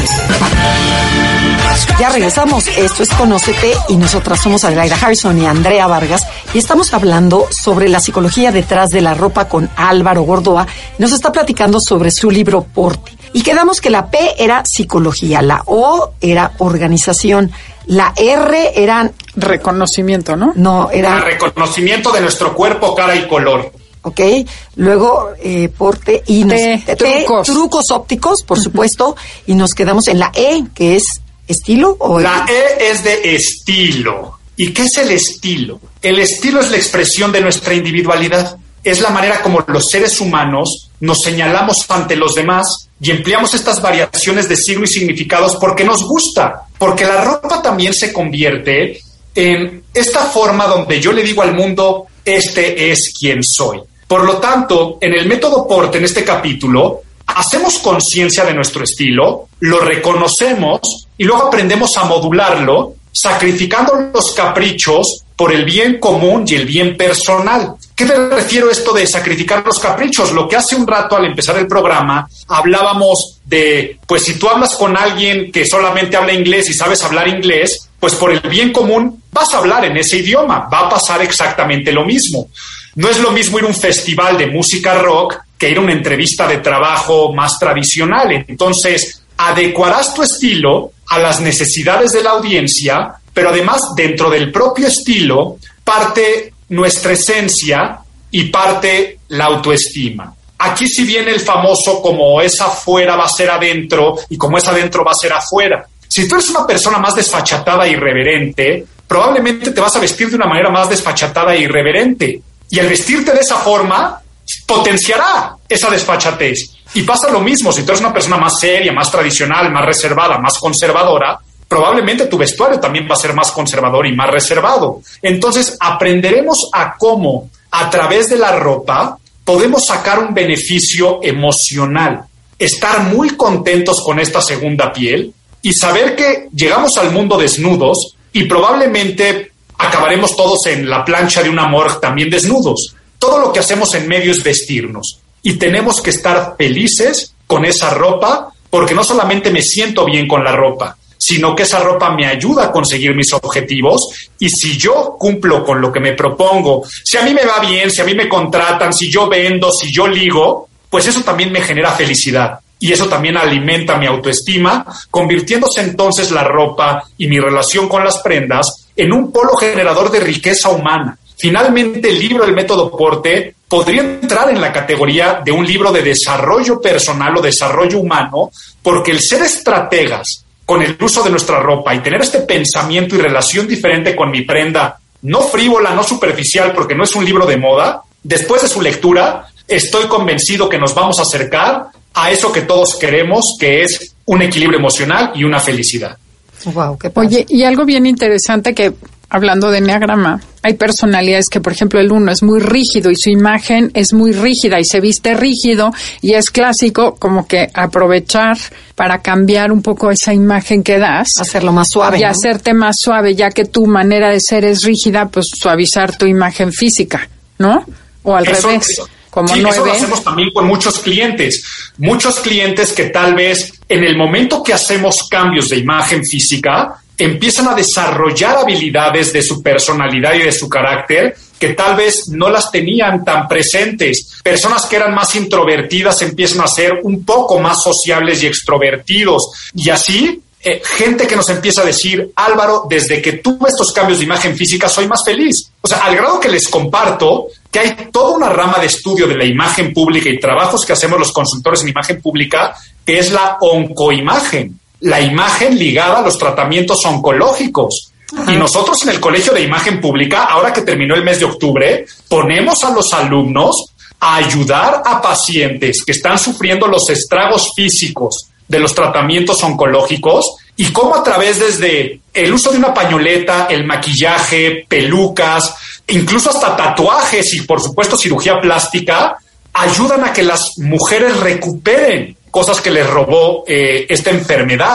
Ya regresamos. Esto es Conócete y nosotras somos Adelaida Harrison y Andrea Vargas y estamos hablando sobre la psicología detrás de la ropa con Álvaro Gordoa. Nos está platicando sobre su libro Porte. Y quedamos que la P era psicología, la O era organización, la R era... Reconocimiento, ¿no? No, era... El reconocimiento de nuestro cuerpo, cara y color. Ok, luego eh, porte y nos, T, T, trucos. trucos ópticos, por uh-huh. supuesto, y nos quedamos en la E, que es estilo. ¿O la E es de estilo. ¿Y qué es el estilo? El estilo es la expresión de nuestra individualidad. Es la manera como los seres humanos nos señalamos ante los demás y empleamos estas variaciones de signo y significados porque nos gusta, porque la ropa también se convierte en esta forma donde yo le digo al mundo, este es quien soy. Por lo tanto, en el método Porte, en este capítulo, hacemos conciencia de nuestro estilo, lo reconocemos y luego aprendemos a modularlo, sacrificando los caprichos por el bien común y el bien personal. ¿Qué me refiero a esto de sacrificar los caprichos? Lo que hace un rato al empezar el programa hablábamos de, pues si tú hablas con alguien que solamente habla inglés y sabes hablar inglés, pues por el bien común vas a hablar en ese idioma, va a pasar exactamente lo mismo. No es lo mismo ir a un festival de música rock que ir a una entrevista de trabajo más tradicional. Entonces, adecuarás tu estilo a las necesidades de la audiencia, pero además dentro del propio estilo parte nuestra esencia y parte la autoestima. Aquí sí viene el famoso como es afuera va a ser adentro y como es adentro va a ser afuera. Si tú eres una persona más desfachatada e irreverente, probablemente te vas a vestir de una manera más desfachatada e irreverente. Y al vestirte de esa forma, potenciará esa desfachatez. Y pasa lo mismo, si tú eres una persona más seria, más tradicional, más reservada, más conservadora, probablemente tu vestuario también va a ser más conservador y más reservado. Entonces, aprenderemos a cómo, a través de la ropa, podemos sacar un beneficio emocional. Estar muy contentos con esta segunda piel y saber que llegamos al mundo desnudos y probablemente acabaremos todos en la plancha de un amor también desnudos. Todo lo que hacemos en medio es vestirnos. Y tenemos que estar felices con esa ropa porque no solamente me siento bien con la ropa, sino que esa ropa me ayuda a conseguir mis objetivos y si yo cumplo con lo que me propongo, si a mí me va bien, si a mí me contratan, si yo vendo, si yo ligo, pues eso también me genera felicidad y eso también alimenta mi autoestima, convirtiéndose entonces la ropa y mi relación con las prendas en un polo generador de riqueza humana. Finalmente, el libro del método Porte podría entrar en la categoría de un libro de desarrollo personal o desarrollo humano, porque el ser estrategas con el uso de nuestra ropa y tener este pensamiento y relación diferente con mi prenda, no frívola, no superficial, porque no es un libro de moda, después de su lectura, estoy convencido que nos vamos a acercar a eso que todos queremos, que es un equilibrio emocional y una felicidad. Wow, qué padre. Oye, y algo bien interesante que, hablando de enneagrama, hay personalidades que, por ejemplo, el uno es muy rígido y su imagen es muy rígida y se viste rígido y es clásico, como que aprovechar para cambiar un poco esa imagen que das. Hacerlo más suave, Y ¿no? hacerte más suave, ya que tu manera de ser es rígida, pues suavizar tu imagen física, ¿no? O al Eso, revés. eso. Como sí, nueve. eso lo hacemos también con muchos clientes. Muchos clientes que tal vez en el momento que hacemos cambios de imagen física, empiezan a desarrollar habilidades de su personalidad y de su carácter que tal vez no las tenían tan presentes. Personas que eran más introvertidas empiezan a ser un poco más sociables y extrovertidos. Y así, eh, gente que nos empieza a decir, Álvaro, desde que tuve estos cambios de imagen física soy más feliz. O sea, al grado que les comparto que hay toda una rama de estudio de la imagen pública y trabajos que hacemos los consultores en imagen pública, que es la oncoimagen. La imagen ligada a los tratamientos oncológicos. Ajá. Y nosotros en el Colegio de Imagen Pública, ahora que terminó el mes de octubre, ponemos a los alumnos a ayudar a pacientes que están sufriendo los estragos físicos de los tratamientos oncológicos y cómo a través desde el uso de una pañoleta, el maquillaje, pelucas, incluso hasta tatuajes y por supuesto cirugía plástica, ayudan a que las mujeres recuperen cosas que les robó eh, esta enfermedad.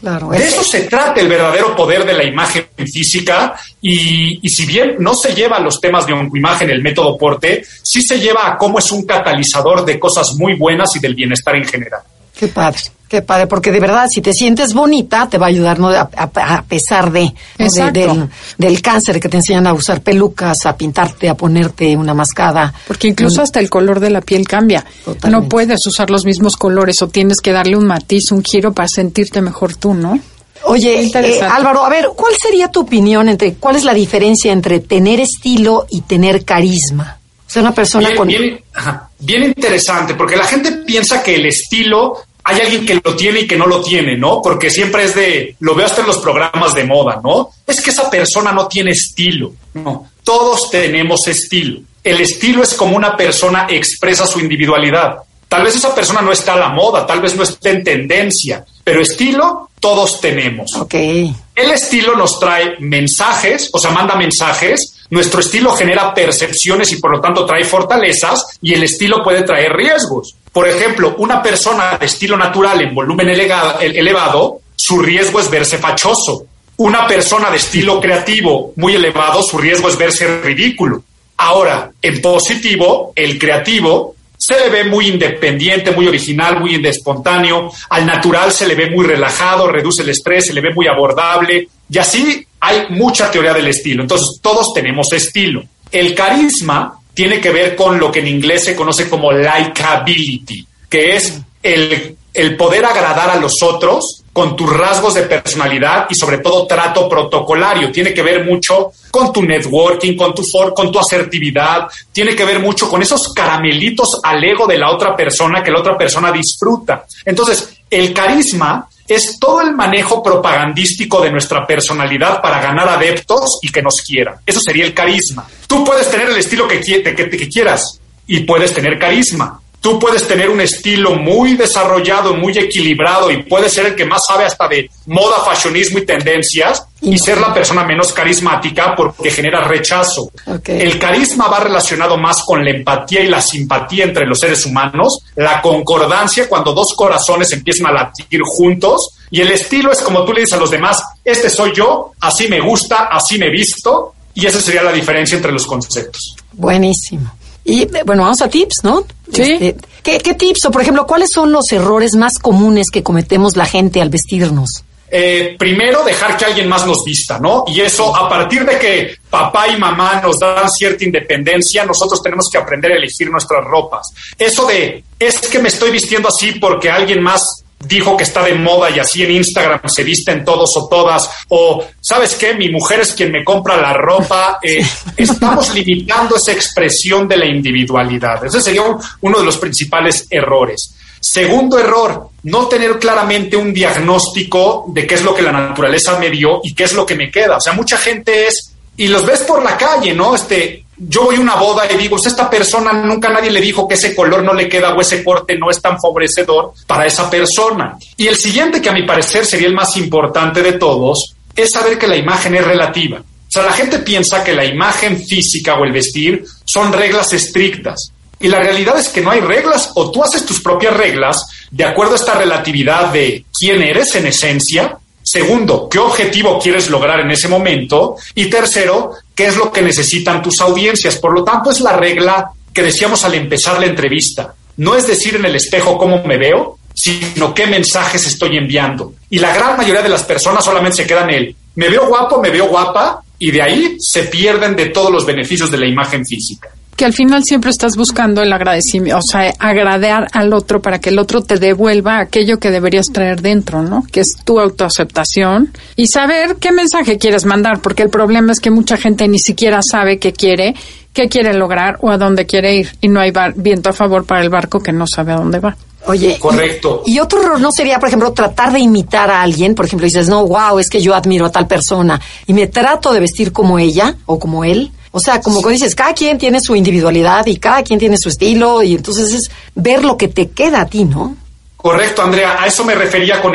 Claro, de eso se trata el verdadero poder de la imagen física y, y si bien no se lleva a los temas de oncoimagen, el método Porte, sí se lleva a cómo es un catalizador de cosas muy buenas y del bienestar en general. Qué padre, qué padre, porque de verdad, si te sientes bonita, te va a ayudar, ¿no? A, a, a pesar de, ¿no? de del, del cáncer que te enseñan a usar pelucas, a pintarte, a ponerte una mascada. Porque incluso un... hasta el color de la piel cambia. Totalmente. No puedes usar los mismos colores o tienes que darle un matiz, un giro para sentirte mejor tú, ¿no? Oye, eh, Álvaro, a ver, ¿cuál sería tu opinión entre, cuál es la diferencia entre tener estilo y tener carisma? O sea, una persona bien, con... Bien, ajá, bien interesante, porque la gente piensa que el estilo, hay alguien que lo tiene y que no lo tiene, ¿no? Porque siempre es de, lo veo hasta en los programas de moda, ¿no? Es que esa persona no tiene estilo. No, todos tenemos estilo. El estilo es como una persona expresa su individualidad. Tal vez esa persona no está a la moda, tal vez no esté en tendencia, pero estilo todos tenemos. Okay. El estilo nos trae mensajes, o sea, manda mensajes. Nuestro estilo genera percepciones y por lo tanto trae fortalezas y el estilo puede traer riesgos. Por ejemplo, una persona de estilo natural en volumen elevado, su riesgo es verse fachoso. Una persona de estilo creativo muy elevado, su riesgo es verse ridículo. Ahora, en positivo, el creativo se le ve muy independiente, muy original, muy espontáneo. Al natural se le ve muy relajado, reduce el estrés, se le ve muy abordable. Y así hay mucha teoría del estilo. Entonces, todos tenemos estilo. El carisma tiene que ver con lo que en inglés se conoce como likability, que es el, el poder agradar a los otros con tus rasgos de personalidad y sobre todo trato protocolario. Tiene que ver mucho con tu networking, con tu for, con tu asertividad. Tiene que ver mucho con esos caramelitos al ego de la otra persona que la otra persona disfruta. Entonces, el carisma es todo el manejo propagandístico de nuestra personalidad para ganar adeptos y que nos quieran. Eso sería el carisma. Tú puedes tener el estilo que, que, que, que quieras y puedes tener carisma. Tú puedes tener un estilo muy desarrollado, muy equilibrado y puedes ser el que más sabe hasta de moda, fashionismo y tendencias y ser la persona menos carismática porque genera rechazo. Okay. El carisma va relacionado más con la empatía y la simpatía entre los seres humanos, la concordancia cuando dos corazones empiezan a latir juntos y el estilo es como tú le dices a los demás, este soy yo, así me gusta, así me visto y esa sería la diferencia entre los conceptos. Buenísimo. Y bueno, vamos a tips, ¿no? Sí. Este, ¿qué, ¿Qué tips o, por ejemplo, cuáles son los errores más comunes que cometemos la gente al vestirnos? Eh, primero, dejar que alguien más nos vista, ¿no? Y eso, a partir de que papá y mamá nos dan cierta independencia, nosotros tenemos que aprender a elegir nuestras ropas. Eso de, es que me estoy vistiendo así porque alguien más dijo que está de moda y así en Instagram se visten todos o todas, o ¿sabes qué? Mi mujer es quien me compra la ropa. Eh, estamos limitando esa expresión de la individualidad. Ese sería un, uno de los principales errores. Segundo error, no tener claramente un diagnóstico de qué es lo que la naturaleza me dio y qué es lo que me queda. O sea, mucha gente es, y los ves por la calle, ¿no? Este... Yo voy a una boda y digo, esta persona nunca nadie le dijo que ese color no le queda o ese corte no es tan favorecedor para esa persona. Y el siguiente, que a mi parecer sería el más importante de todos, es saber que la imagen es relativa. O sea, la gente piensa que la imagen física o el vestir son reglas estrictas. Y la realidad es que no hay reglas, o tú haces tus propias reglas de acuerdo a esta relatividad de quién eres en esencia. Segundo, ¿qué objetivo quieres lograr en ese momento? Y tercero, ¿qué es lo que necesitan tus audiencias? Por lo tanto, es la regla que decíamos al empezar la entrevista. No es decir en el espejo cómo me veo, sino qué mensajes estoy enviando. Y la gran mayoría de las personas solamente se quedan en el me veo guapo, me veo guapa, y de ahí se pierden de todos los beneficios de la imagen física. Que al final siempre estás buscando el agradecimiento, o sea, agradar al otro para que el otro te devuelva aquello que deberías traer dentro, ¿no? Que es tu autoaceptación y saber qué mensaje quieres mandar, porque el problema es que mucha gente ni siquiera sabe qué quiere, qué quiere lograr o a dónde quiere ir y no hay bar- viento a favor para el barco que no sabe a dónde va. Oye, correcto. Y, y otro error no sería, por ejemplo, tratar de imitar a alguien. Por ejemplo, dices, no, wow, es que yo admiro a tal persona y me trato de vestir como ella o como él. O sea, como que dices, cada quien tiene su individualidad y cada quien tiene su estilo y entonces es ver lo que te queda a ti, ¿no? Correcto, Andrea. A eso me refería con el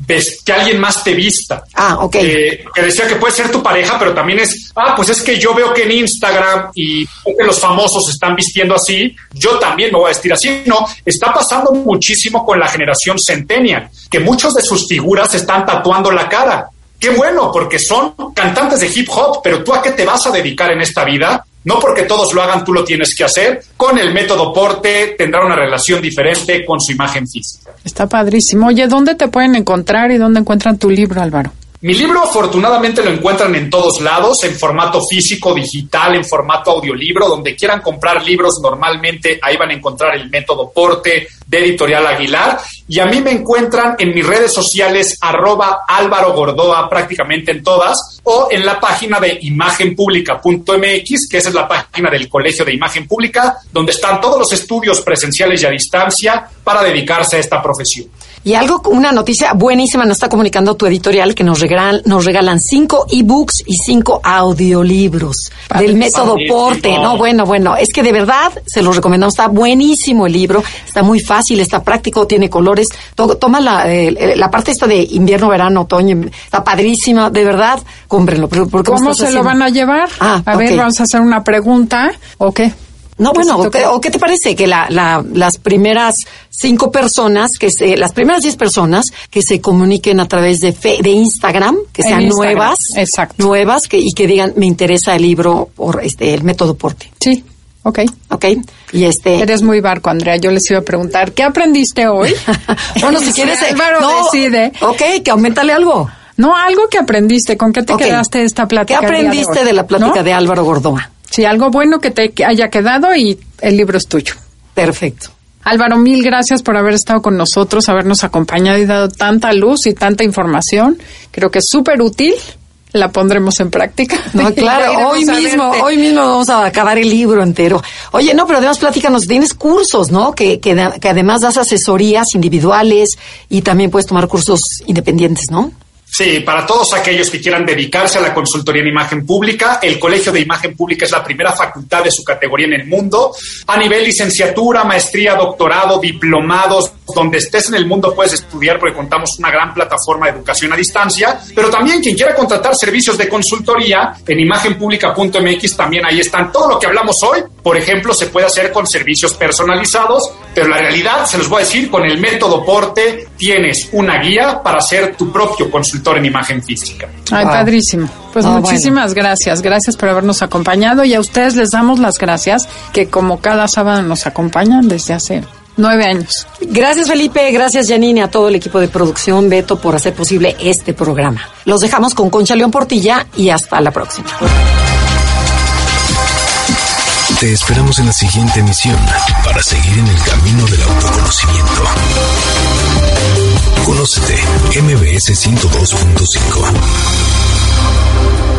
ves, que alguien más te vista. Ah, ok. Eh, que decía que puede ser tu pareja, pero también es, ah, pues es que yo veo que en Instagram y que los famosos se están vistiendo así, yo también me voy a vestir así. No, está pasando muchísimo con la generación Centennial, que muchos de sus figuras se están tatuando la cara. Qué bueno, porque son cantantes de hip hop, pero ¿tú a qué te vas a dedicar en esta vida? No porque todos lo hagan, tú lo tienes que hacer. Con el método Porte tendrá una relación diferente con su imagen física. Está padrísimo. Oye, ¿dónde te pueden encontrar y dónde encuentran tu libro, Álvaro? Mi libro afortunadamente lo encuentran en todos lados, en formato físico, digital, en formato audiolibro. Donde quieran comprar libros, normalmente ahí van a encontrar el método Porte de Editorial Aguilar. Y a mí me encuentran en mis redes sociales, arroba Álvaro Gordoa, prácticamente en todas, o en la página de imagen pública punto m x, que esa es la página del Colegio de Imagen Pública, donde están todos los estudios presenciales y a distancia para dedicarse a esta profesión. Y algo, una noticia buenísima nos está comunicando tu editorial, que nos regalan, nos regalan cinco ebooks y cinco audiolibros Padre, del método Porte. No, bueno, bueno, es que de verdad se los recomendamos. Está buenísimo el libro, está muy fácil, está práctico, tiene colores. To, toma la, eh, la parte esta de invierno, verano, otoño, está padrísima, de verdad, cómprenlo. ¿Cómo ¿Cómo se haciendo? Lo van a llevar? Ah, a okay. ver, vamos a hacer una pregunta, ¿o qué? No, bueno, ¿o qué, ¿o qué te parece? Que la, la, las primeras cinco personas, que se, las primeras diez personas que se comuniquen a través de fe, de Instagram, que sean Instagram, nuevas, exacto. nuevas, que, y que digan, me interesa el libro por este, el método Porte. Sí. Okay. Okay. Y este. Eres muy barco, Andrea. Yo les iba a preguntar, ¿qué aprendiste hoy? Bueno, si quieres, Álvaro no, decide. Okay, que aumentale algo. No, algo que aprendiste. ¿Con qué te okay. quedaste de esta plática? ¿Qué aprendiste de, de la plática ¿no? de Álvaro Gordoa? Sí, algo bueno que te haya quedado y el libro es tuyo. Perfecto. Álvaro, mil gracias por haber estado con nosotros, habernos acompañado y dado tanta luz y tanta información. Creo que es súper útil. La pondremos en práctica. No, claro, hoy mismo, hoy mismo vamos a acabar el libro entero. Oye, no, pero además platícanos, tienes cursos, ¿no? Que, que, que además das asesorías individuales y también puedes tomar cursos independientes, ¿no? Sí, para todos aquellos que quieran dedicarse a la consultoría en imagen pública, el Colegio de Imagen Pública es la primera facultad de su categoría en el mundo. A nivel licenciatura, maestría, doctorado, diplomados, donde estés en el mundo puedes estudiar porque contamos una gran plataforma de educación a distancia. Pero también quien quiera contratar servicios de consultoría en imagen pública punto m x, también ahí están. Todo lo que hablamos hoy, por ejemplo, se puede hacer con servicios personalizados, pero la realidad, se los voy a decir, con el método Porte tienes una guía para ser tu propio consultor en imagen física. Ay, wow. Padrísimo. Pues oh, muchísimas bueno. gracias. Gracias por habernos acompañado y a ustedes les damos las gracias que como cada sábado nos acompañan desde hace nueve años. Gracias, Felipe. Gracias, Janine, a todo el equipo de producción, Beto, por hacer posible este programa. Los dejamos con Concha León Portilla y hasta la próxima. Te esperamos en la siguiente emisión para seguir en el camino del autoconocimiento. Conócete, M B S ciento dos punto cinco.